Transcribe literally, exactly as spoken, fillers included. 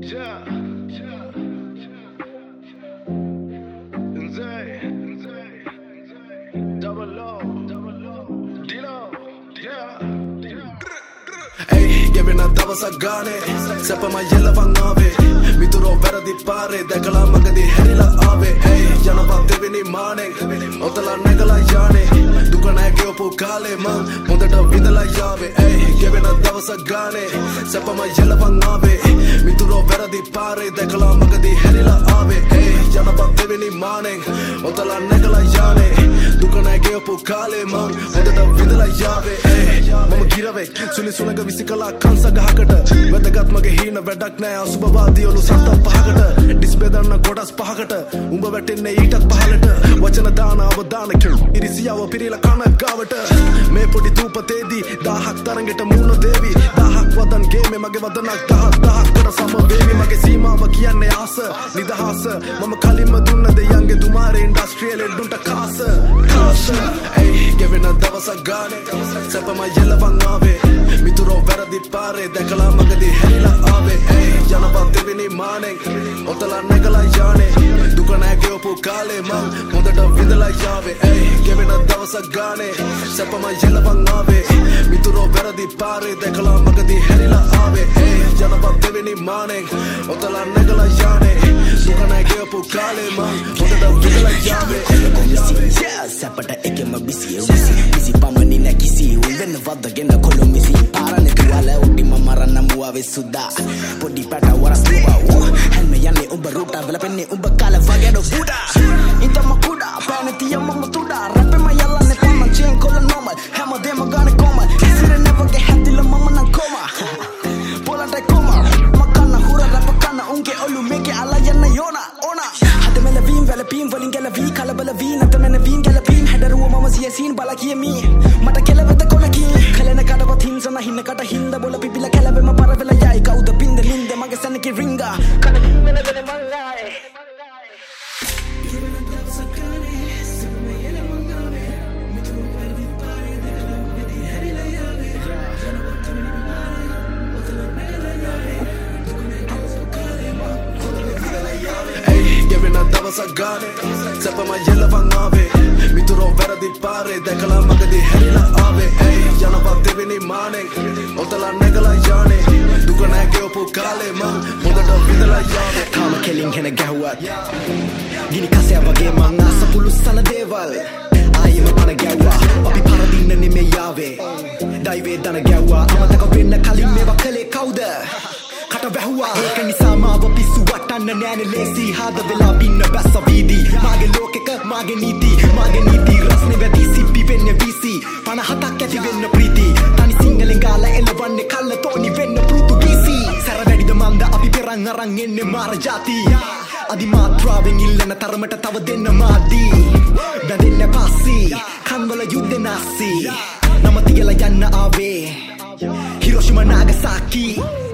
Yeah. Zay, double O, D-Lo, yeah. Hey, giving a dawasa gane, sepama yella vangave. Mituro vera di pare, dekala magadi herila ave. Hey, jana patte vini mane, otala negala yane. Dukana ke opo kale man, mondata vidala yave. Hey, giving a dawasa gane, sepama yella vangave. Mituro vera di pare, dekala magadi herila ave. Hey, jana patte vini mane, otala negala yane. Dukana ke opo kale man, mondata vidala yave. Hey, mama girave, suni sunaga visikala kansa gahakata. Wedagat mage hina wedak nae asubawadi olu santa pahagata. Display danna godas pahagata. Umba wetenne ඊටත් පහලට වචන දාන අවදාන කෙළු ඉරිසියාව පිරීලා කන ගාවට මේ පොඩි දූපතේදී දහහක් තරඟට මුණ දෙවි දහහක් වදන් ගේමේ මගේ වදනක් දහස් දහස් කර සම වේවි මගේ සීමාව කියන්නේ ආස නිදහස මම කලින්ම දුන්න දෙයන්ගේ දුමාරේ ඉන්ඩස්ට්‍රියල් එඩුන්ට කාස කාස ඒ ගෙවෙන දවසක් ගානේ සැපම යෙලවන් ආවේ මිතුරෝ වැරදි පාරේ දැකලා මගදී හැරිලා ආවේ ඒ ජනපද දෙවෙනි මානෙන් ඔතලා නැගලා යانے දුක නැහැ කියපු කාලේ මං හොඳට විඳලා යාවේ ඒ ගෙවෙන දවසක් ගානේ සැපම යෙලවන් ආවේ මිතුරෝ වැරදි පාරේ දැකලා මගදී හැරිලා ආවේ ඒ ජනපද දෙවෙනි මානෙන් ඔතලා නැගලා යانے දුක නැහැ කියපු කාලේ මං හොඳට විඳලා යාවේ සැපට එකම බිසිය උසි කිසි පමණි නැ කිසි උල්වෙන වදගෙන කොළොමිසි පාරනේ තුවාල උඩි මම රන්න මුවාවේ සුදා පොඩි පැට වරස් තුවා හැම යන්නේ උඹ රූටා වල පෙන්නේ උඹ කාල වගේ ඩෝ බුඩා ඉතම කුඩා පැනතිය මම තුඩා රැපෙම යල්ලන්නේ පන්න චේන් කොල normal හැමදේම ගානේ කොමල් කිසිර never get happy ල මම නම් කොම පොලන්ට කොම මකන්න හුර රැප කන්න උන්ගේ ඔලු මේකේ අලා යන්න යෝනා ඕනා හද මෙල වීම් වල පීම් වලින් ගැල වී කලබල වී නැත මෙන වීම් ගැල පීම් හැඩරුව මම සියසීන් බල කියමි මට කෙලවෙත කොනකි කලන කඩවත් හින්සන හින්න කට හින්ද බොල පිපිල කැලවෙම පරවෙල යයි කවුද පින්ද ලින්ද මගේ සනකේ රින්ගා කන වෙන වෙන මල්ලායි දවසක් ගානේ සැපම යෙලවන් ආවේ මිතුරෝ වැරදි පාරේ දැකලා මගදී හැරිලා ආවේ ඒ ජනපද දෙවෙනි මානෙන් ඔතලා නැගලා යانے දුක නැහැ කියපු කාලේ මං හොඳට විඳලා යාවේ කාම කෙලින් හෙන ගැහුවත් ගිනි කසය වගේ මං ආස පුලුස්සන දේවල් ආයෙම පන ගැව්වා අපි පරදින්න නෙමෙයි යාවේ ඩයිවේ දන ගැව්වා අමතක වෙන්න කලින් මේවා කලේ කවුද කට වැහුවා ඒක නිසා මාව පිස්සු වටන්න නෑනේ ලේසි හද වෙලා පින්න බැස්ස වීදි මාගේ ලෝකෙක මාගේ නීති මාගේ නීති රස්නේ වැඩි සිප්පි වෙන්නේ වීසි පනහතක් ඇති වෙන්න ප්‍රීති තනි සිංහලෙන් ගාලා එළවන්නේ කල්ල තෝනි වෙන්න පෘතුගීසි සැර වැඩිද මන්ද අපි පෙරන් අරන් එන්නේ මාර ජාති අදි මාත්‍රාවෙන් ඉල්ලන තරමට තව දෙන්න මාදී බැඳෙන්න පස්සි කන්වල යුද්ධ නැසි නම තියලා යන්න ආවේ හිරෝෂිමා නාගසාකි